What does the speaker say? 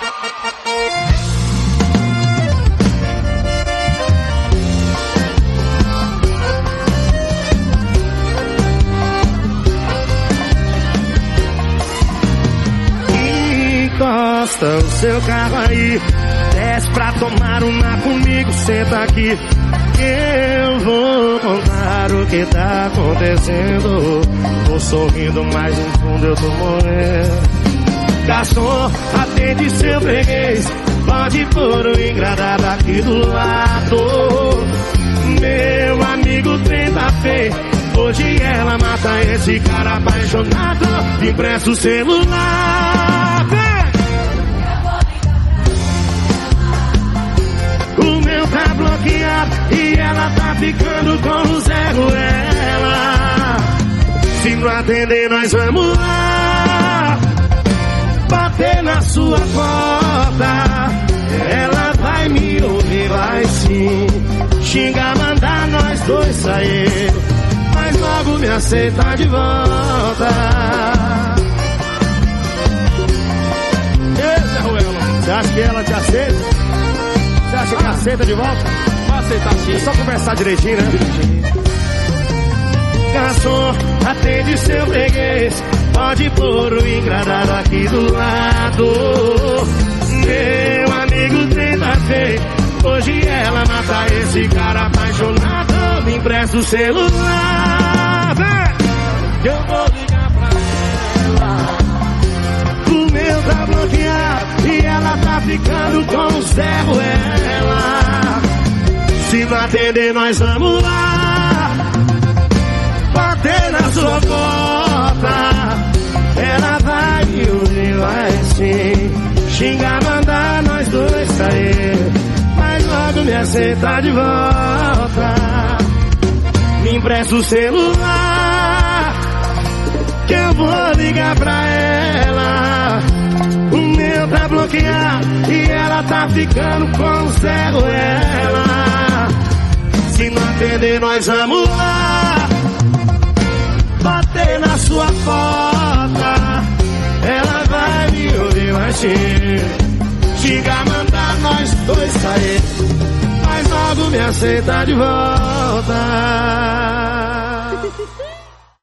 Encosta o seu carro aí, desce pra tomar uma comigo, senta aqui. Eu vou contar o que tá acontecendo. Tô sorrindo, mas no fundo eu tô morrendo. Garçom, atende seu freguês, pode pôr o engradado aqui do lado. Meu amigo tenta feio, hoje ela mata esse cara apaixonado. Empresta o celular, o meu tá bloqueado e ela tá ficando com o Zé Ruela. Se não atender nós vamos lá bater na sua porta. Ela vai me ouvir, vai sim xingar, mandar nós dois sair, mas logo me aceita de volta. Ei, Zé Ruela, você acha que ela te aceita? Você acha que aceita de volta? vai aceitar sim. É só conversar direitinho, né? Garçom, atende seu freguês, pode pôr o engradado aqui do lado. Meu amigo tenta feio, hoje ela mata esse cara apaixonado. Me empresta o celular, vem, que eu vou ligar pra ela. O meu tá bloqueado e ela tá ficando com o Zé Ruela. Se não atender nós vamos lá bater na sua porta. Ela vai me ouvir, vai sim xingar, mandar nós dois sair, mas logo me aceita de volta. Me empresta o celular, que eu vou ligar pra ela. O meu tá bloqueado e ela tá ficando com o Zé Ruela. Se não atender nós vamos lá bater na sua porta. Ela vai me ouvir, vai xingar, mandar nós dois sair, mas logo me aceita de volta.